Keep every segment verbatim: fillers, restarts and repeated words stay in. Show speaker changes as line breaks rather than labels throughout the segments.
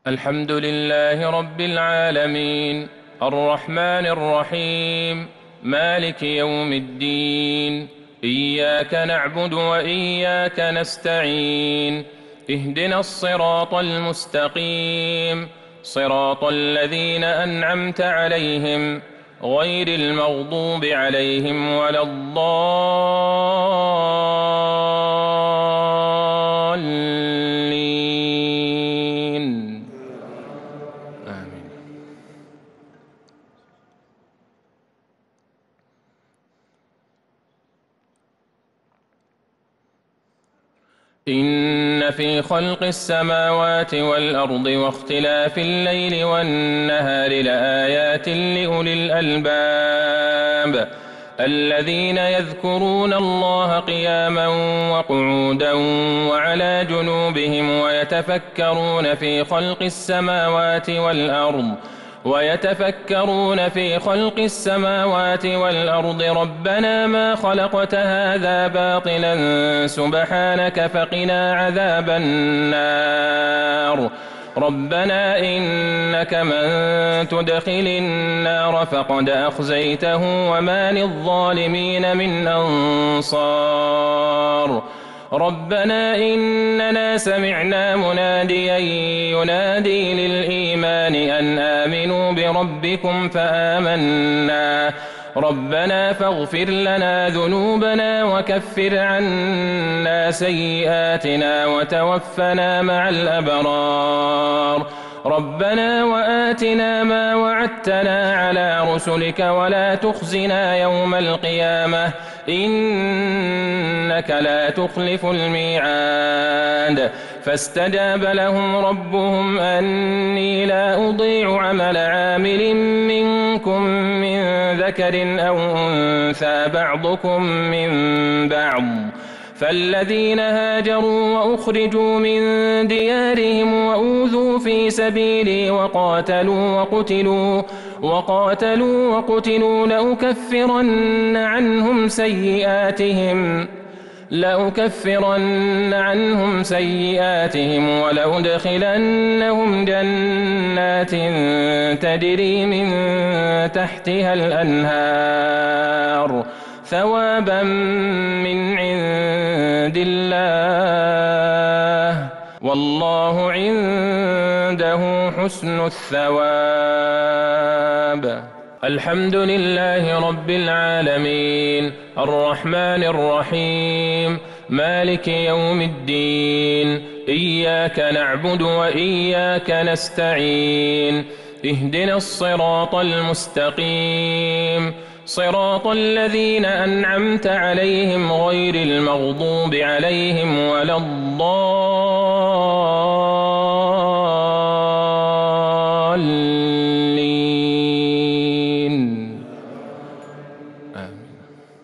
الحمد لله رب العالمين، الرحمن الرحيم، مالك يوم الدين. إياك نعبد وإياك نستعين، اهدنا الصراط المستقيم، صراط الذين أنعمت عليهم غير المغضوب عليهم ولا الضالين. آمين. إن في خلق السماوات والأرض واختلاف الليل والنهار لآيات لأولي الألباب الذين يذكرون الله قياما وقعودا وعلى جنوبهم ويتفكرون في خلق السماوات والأرض ويتفكرون في خلق السماوات والأرض ربنا ما خلقت هذا باطلا سبحانك فقنا عذاب النار. ربنا إنك من تدخل النار فقد أخزيته وما للظالمين من أنصار. ربنا إننا سمعنا مناديا ينادي للإيمان أن آمنوا بربكم فآمنا ربنا فاغفر لنا ذنوبنا وكفر عنا سيئاتنا وتوفنا مع الأبرار. ربنا وآتنا ما وعدتنا على رسلك ولا تخزنا يوم القيامة إنك لا تخلف الميعاد. فاستجاب لهم ربهم أني لا أضيع عمل عامل منكم من ذكر أو أنثى بعضكم من بعض فالذين هاجروا وأخرجوا من ديارهم وأوذوا في سبيلي وقاتلوا وقتلوا وقاتلوا وقتلوا لأكفرن عنهم سيئاتهم لأكفرن عنهم سيئاتهم ولأدخلنهم جنات تجري من تحتها الأنهار ثوابا من عند الله والله عنده حسن الثواب. الحمد لله رب العالمين، الرحمن الرحيم، مالك يوم الدين. إياك نعبد وإياك نستعين، اهدنا الصراط المستقيم، صراط الذين أنعمت عليهم غير المغضوب عليهم ولا الضالين. آمين.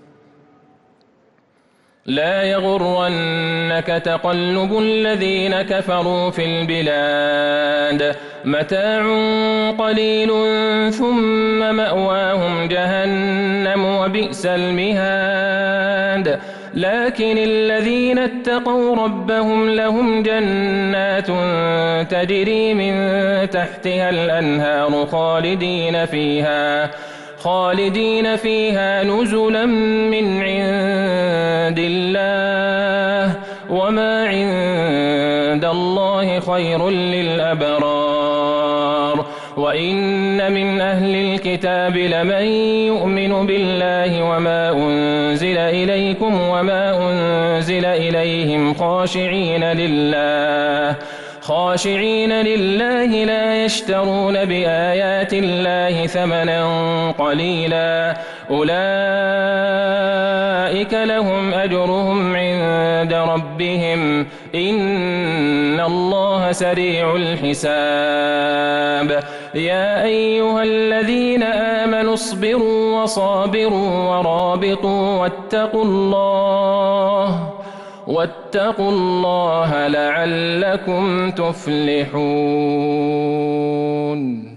لا يغرنك تقلب الذين كفروا في البلاد متاع قليل ثم مأواهم جهنم وبئس المهاد. لكن الذين اتقوا ربهم لهم جنات تجري من تحتها الأنهار خالدين فيها خالدين فيها نزلا من عند الله وما عند الله خير للأبرار. وإن من أهل الكتاب لمن يؤمن بالله وما أنزل إليكم وما أنزل إليهم خاشعين لله خاشعين لله لا يشترون بآيات الله ثمنا قليلا أولئك لهم أجرهم عند ربهم إن الله سريع الحساب. يا أيها الذين آمنوا اصبروا وصابروا ورابطوا واتقوا الله واتقوا الله لعلكم تفلحون.